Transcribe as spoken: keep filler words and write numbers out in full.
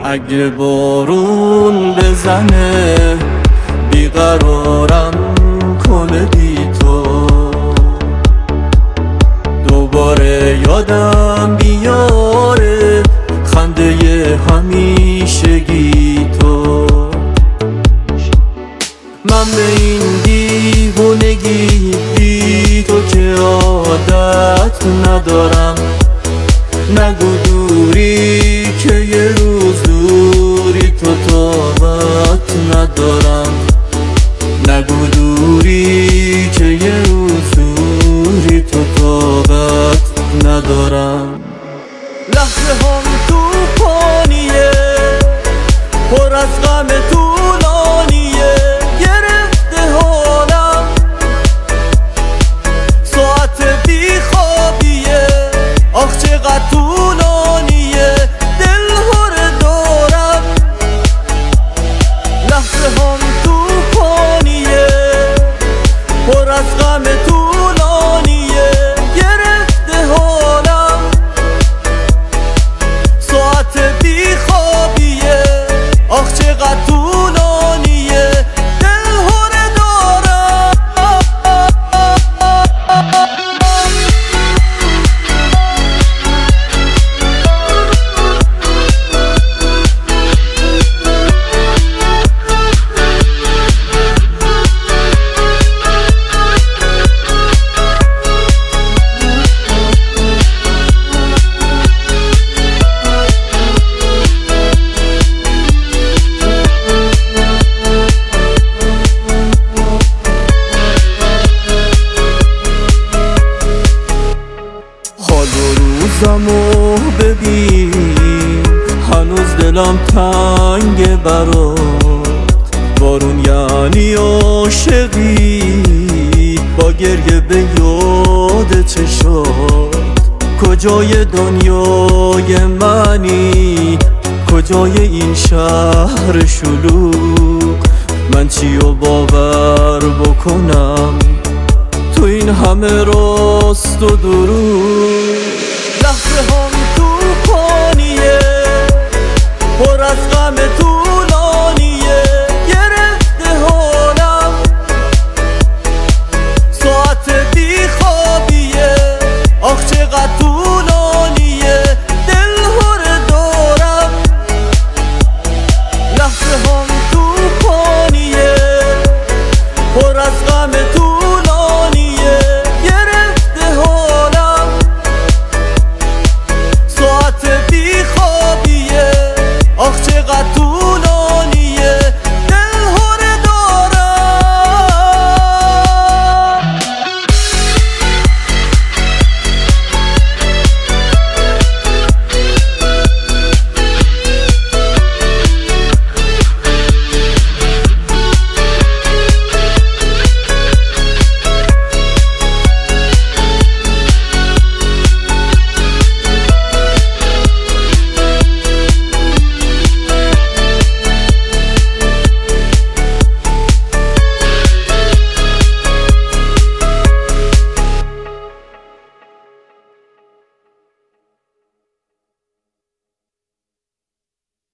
اگه بارون بزنه بیقرارم کنه بی تو، دوباره یادم بیاره خنده همیشگی تو. من به این دیوونگی بی تو که عادت ندارم، نگو دوری که یه روز دوری تو طاقت ندارم، نگو دوری که یه روز دوری تو طاقت ندارم. لحظه هم توفانیه پر از غم طولانیه، گرفته حالم ساعت بی خوابیه، آخ چقدر طولانیه دل هره دارم. لحظه هم توفانیه پر از غم طولانیه، گرفته حالم ساعت بی خوابیه، آخ چقدر طولانیه دل هره دارم. روزمو ببین هنوز دلم تنگ برات، بارون یعنی عاشقی با گریه به یاد چشات. کجای دنیای منی کجای این شهر شلوغ، من چیو باور بکنم تو این همه راست و دروغ. لحظه هم توفانیه پر از غم طولانیه، گرفته حالم ساعت بی خوابیه، آخ چقدر طولانیه دل هره دارم. لحظه هم توفانیه پر از غم طولانیه، گرفته حالم ساعت بی خوابیه، آخ چقدر